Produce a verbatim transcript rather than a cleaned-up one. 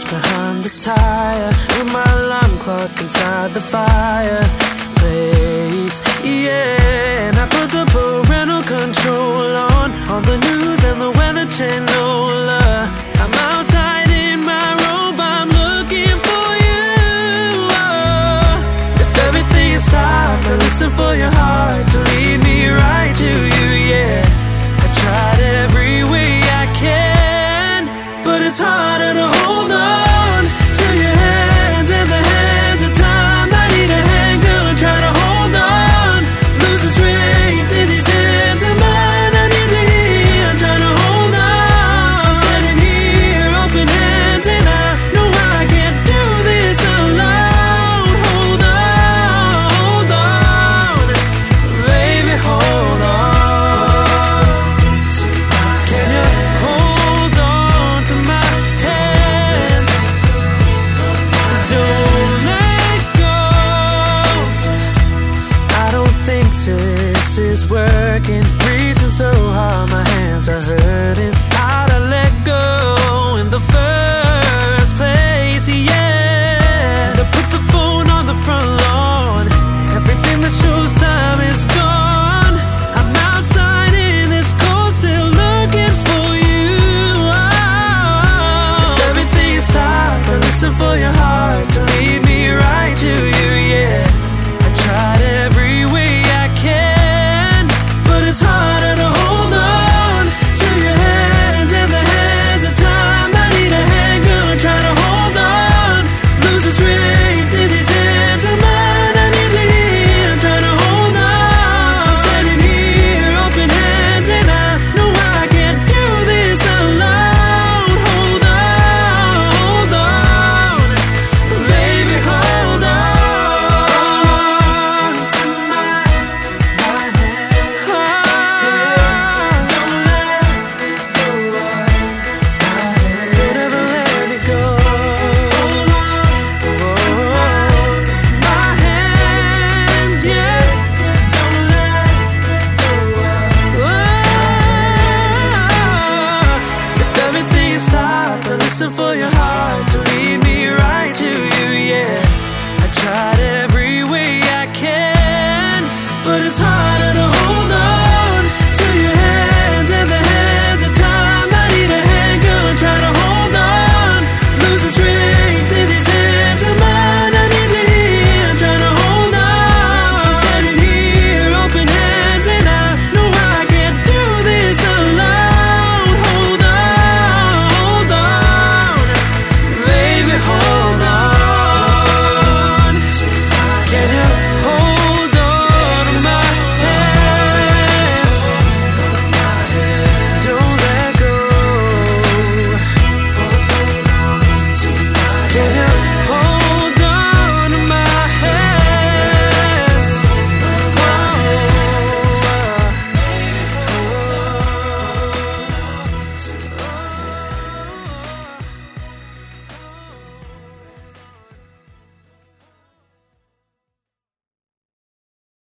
behind the tire, with my alarm clock inside the fireplace. Yeah, and I put the parental control on, on the news and the weather channel. Uh, I'm outside in my robe, I'm looking for you. Uh, if everything stopped, I listen for your heart to lead me right to you. Yeah, I tried every way I can, but it's harder to hold on to your hands and the hands of time. I need a hand, girl, I'm trying to hold on, lose the strength in these hands of mine. I need you here, I'm trying to hold on. I'm standing here, open hands, and I know I can't do this alone. Hold on, hold on, baby, hold on. Can you hold on to my hand? Don't let go. I don't think this is working. Reaching so hard, my hands are hurting.